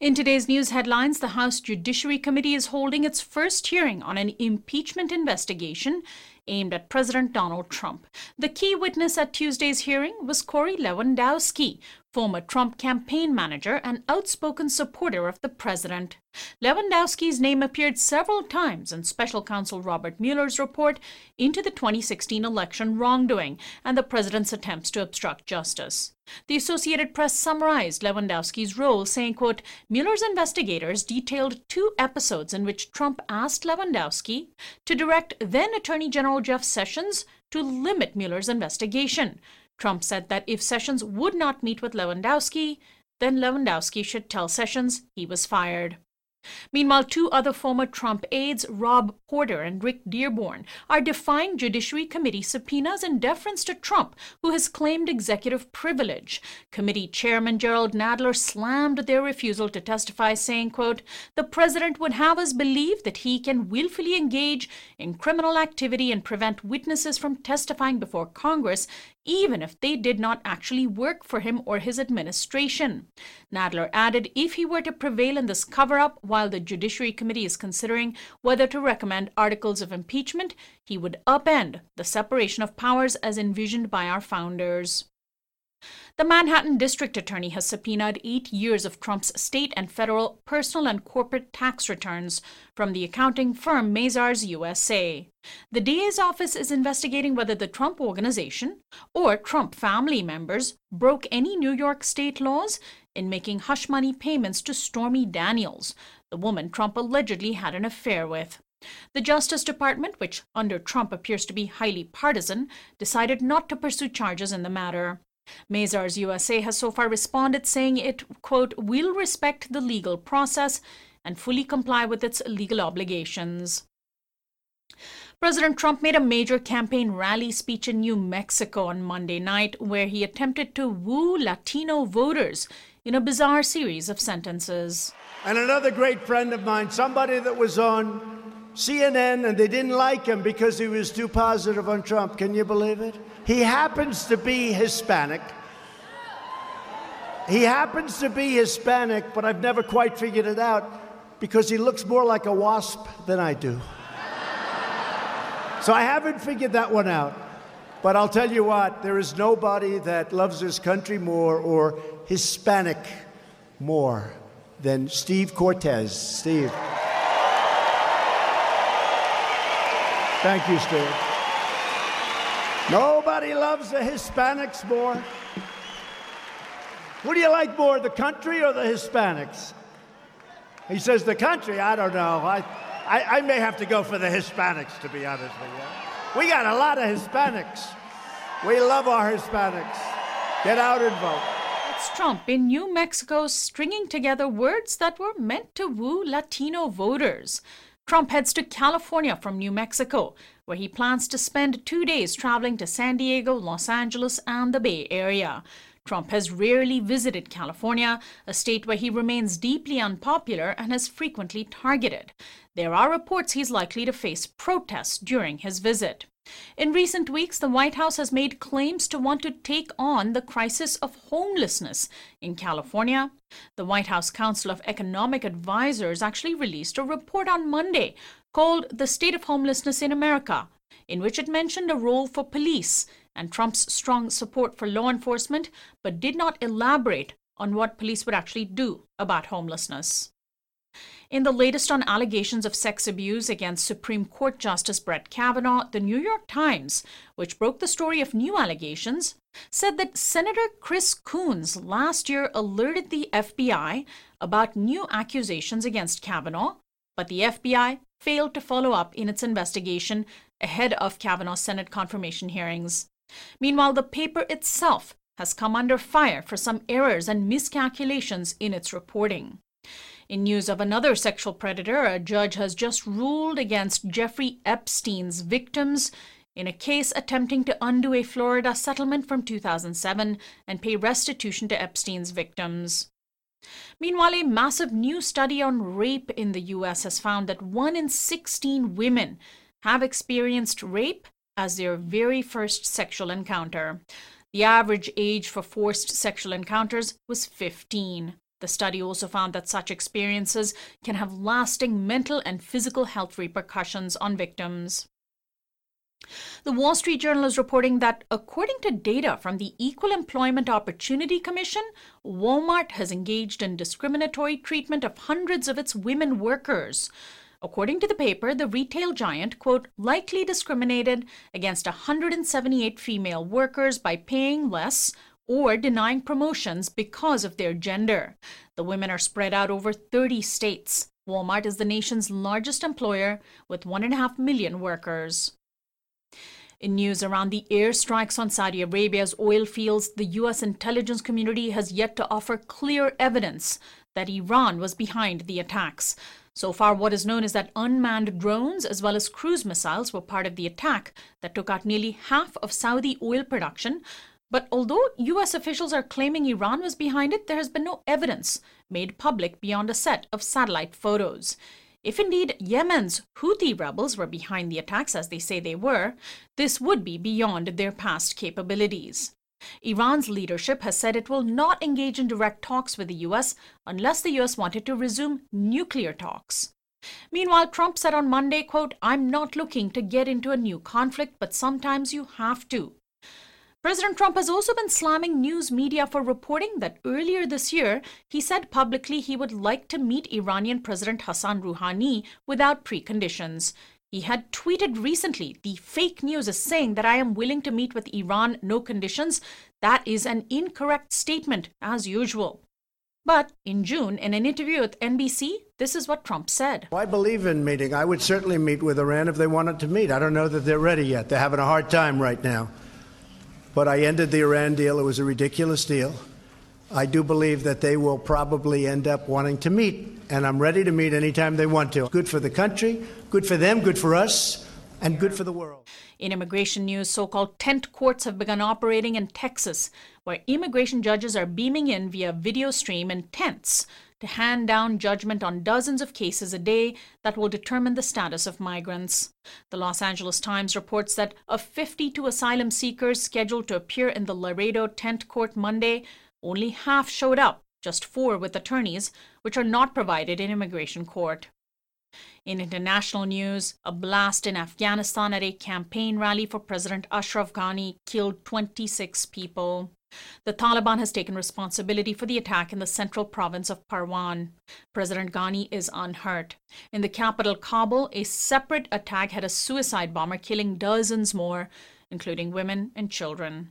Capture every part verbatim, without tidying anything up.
In today's news headlines, the House Judiciary Committee is holding its first hearing on an impeachment investigation aimed at President Donald Trump. The key witness at Tuesday's hearing was Corey Lewandowski, former Trump campaign manager and outspoken supporter of the president. Lewandowski's name appeared several times in Special Counsel Robert Mueller's report into the twenty sixteen election wrongdoing and the president's attempts to obstruct justice. The Associated Press summarized Lewandowski's role, saying, quote, Mueller's investigators detailed two episodes in which Trump asked Lewandowski to direct then Attorney General Jeff Sessions to limit Mueller's investigation. Trump said that if Sessions would not meet with Lewandowski, then Lewandowski should tell Sessions he was fired. Meanwhile, two other former Trump aides, Rob Porter and Rick Dearborn, are defying Judiciary Committee subpoenas in deference to Trump, who has claimed executive privilege. Committee Chairman Gerald Nadler slammed their refusal to testify, saying, quote, the president would have us believe that he can willfully engage in criminal activity and prevent witnesses from testifying before Congress, even if they did not actually work for him or his administration. Nadler added if he were to prevail in this cover-up while the Judiciary Committee is considering whether to recommend articles of impeachment, he would upend the separation of powers as envisioned by our founders. The Manhattan District Attorney has subpoenaed eight years of Trump's state and federal personal and corporate tax returns from the accounting firm Mazars U S A. The D A's office is investigating whether the Trump Organization or Trump family members broke any New York state laws in making hush money payments to Stormy Daniels, the woman Trump allegedly had an affair with. The Justice Department, which under Trump appears to be highly partisan, decided not to pursue charges in the matter. Mazars U S A has so far responded, saying it, quote, will respect the legal process and fully comply with its legal obligations. President Trump made a major campaign rally speech in New Mexico on Monday night, where he attempted to woo Latino voters in a bizarre series of sentences. And another great friend of mine, somebody that was on C N N and they didn't like him because he was too positive on Trump. Can you believe it? He happens to be Hispanic. He happens to be Hispanic, but I've never quite figured it out because he looks more like a wasp than I do. So I haven't figured that one out. But I'll tell you what, there is nobody that loves this country more or Hispanic more than Steve Cortez. Steve. Thank you, Steve. Nobody loves the Hispanics more. What do you like more, the country or the Hispanics? He says the country, I don't know. I, I, I may have to go for the Hispanics, to be honest with you. We got a lot of Hispanics. We love our Hispanics. Get out and vote. It's Trump in New Mexico stringing together words that were meant to woo Latino voters. Trump heads to California from New Mexico, where he plans to spend two days traveling to San Diego, Los Angeles, and the Bay Area. Trump has rarely visited California, a state where he remains deeply unpopular and is frequently targeted. There are reports he's likely to face protests during his visit. In recent weeks, the White House has made claims to want to take on the crisis of homelessness in California. The White House Council of Economic Advisors actually released a report on Monday called The State of Homelessness in America, in which it mentioned a role for police and Trump's strong support for law enforcement, but did not elaborate on what police would actually do about homelessness. In the latest on allegations of sex abuse against Supreme Court Justice Brett Kavanaugh, the New York Times, which broke the story of new allegations, said that Senator Chris Coons last year alerted the F B I about new accusations against Kavanaugh, but the F B I failed to follow up in its investigation ahead of Kavanaugh's Senate confirmation hearings. Meanwhile, the paper itself has come under fire for some errors and miscalculations in its reporting. In news of another sexual predator, a judge has just ruled against Jeffrey Epstein's victims in a case attempting to undo a Florida settlement from two thousand seven and pay restitution to Epstein's victims. Meanwhile, a massive new study on rape in the U S has found that one in sixteen women have experienced rape as their very first sexual encounter. The average age for forced sexual encounters was fifteen. The study also found that such experiences can have lasting mental and physical health repercussions on victims. The Wall Street Journal is reporting that, according to data from the Equal Employment Opportunity Commission, Walmart has engaged in discriminatory treatment of hundreds of its women workers. According to the paper, the retail giant, quote, likely discriminated against one hundred seventy-eight female workers by paying less or denying promotions because of their gender. The women are spread out over thirty states. Walmart is the nation's largest employer with one and a half million workers. In news around the airstrikes on Saudi Arabia's oil fields, the U S intelligence community has yet to offer clear evidence that Iran was behind the attacks. So far, what is known is that unmanned drones as well as cruise missiles were part of the attack that took out nearly half of Saudi oil production. But although U S officials are claiming Iran was behind it, there has been no evidence made public beyond a set of satellite photos. If indeed Yemen's Houthi rebels were behind the attacks, as they say they were, this would be beyond their past capabilities. Iran's leadership has said it will not engage in direct talks with the U S unless the U S wanted to resume nuclear talks. Meanwhile, Trump said on Monday, quote, I'm not looking to get into a new conflict, but sometimes you have to. President Trump has also been slamming news media for reporting that earlier this year, he said publicly he would like to meet Iranian President Hassan Rouhani without preconditions. He had tweeted recently, the fake news is saying that I am willing to meet with Iran, no conditions. That is an incorrect statement, as usual. But in June, in an interview with N B C, this is what Trump said. I believe in meeting. I would certainly meet with Iran if they wanted to meet. I don't know that they're ready yet. They're having a hard time right now. But I ended the Iran deal. It was a ridiculous deal. I do believe that they will probably end up wanting to meet, and I'm ready to meet anytime they want to. Good for the country, good for them, good for us, and good for the world. In immigration news, so-called tent courts have begun operating in Texas, where immigration judges are beaming in via video stream in tents to hand down judgment on dozens of cases a day that will determine the status of migrants. The Los Angeles Times reports that of fifty-two asylum seekers scheduled to appear in the Laredo tent court Monday, only half showed up, just four with attorneys, which are not provided in immigration court. In international news, a blast in Afghanistan at a campaign rally for President Ashraf Ghani killed twenty-six people. The Taliban has taken responsibility for the attack in the central province of Parwan. President Ghani is unhurt. In the capital, Kabul, a separate attack had a suicide bomber killing dozens more, including women and children.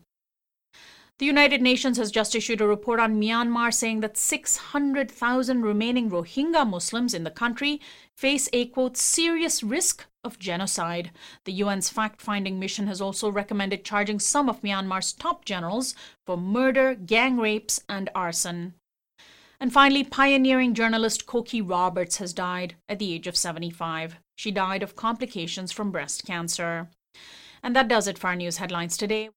The United Nations has just issued a report on Myanmar saying that six hundred thousand remaining Rohingya Muslims in the country face a, quote, serious risk of genocide. The U N's fact-finding mission has also recommended charging some of Myanmar's top generals for murder, gang rapes, and arson. And finally, pioneering journalist Cokie Roberts has died at the age of seventy-five. She died of complications from breast cancer. And that does it for our news headlines today.